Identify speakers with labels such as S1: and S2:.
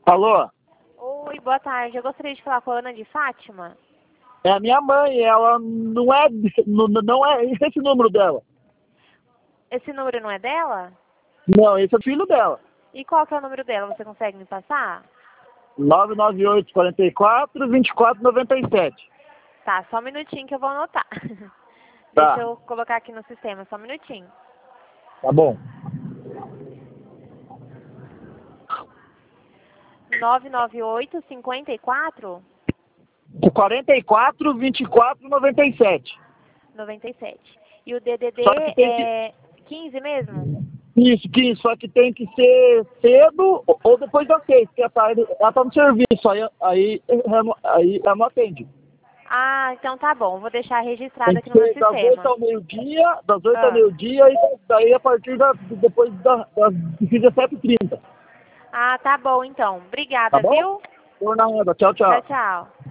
S1: Alô?
S2: Oi, boa tarde. Eu gostaria de falar com a Ana de Fátima.
S1: É a minha mãe, ela não é esse número dela.
S2: Esse número não é dela?
S1: Não, esse é o filho dela.
S2: E qual que é o número dela? Você consegue me passar?
S1: 998 44 24 97.
S2: Tá, só um minutinho que eu vou anotar.
S1: Tá.
S2: Deixa eu colocar aqui no sistema, só um minutinho.
S1: Tá bom.
S2: 998 54
S1: 44 24 97.
S2: 97. E o DDD
S1: Só que tem que...
S2: é 15 mesmo?
S1: Isso, só que tem que ser cedo ou depois das 6, porque ela tá no serviço, aí ela não atende.
S2: Ah, então tá bom. Vou deixar registrado
S1: Tem
S2: aqui
S1: que
S2: no meu
S1: ser das 8
S2: sistema.
S1: ao meio-dia, das 8 ao
S2: Ah,
S1: meio-dia e daí a partir depois das 17h30.
S2: ah, tá bom então.
S1: Tá
S2: Obrigada,
S1: bom?
S2: viu?
S1: Por nada. Tchau,
S2: Tchau,
S1: tchau.
S2: tchau.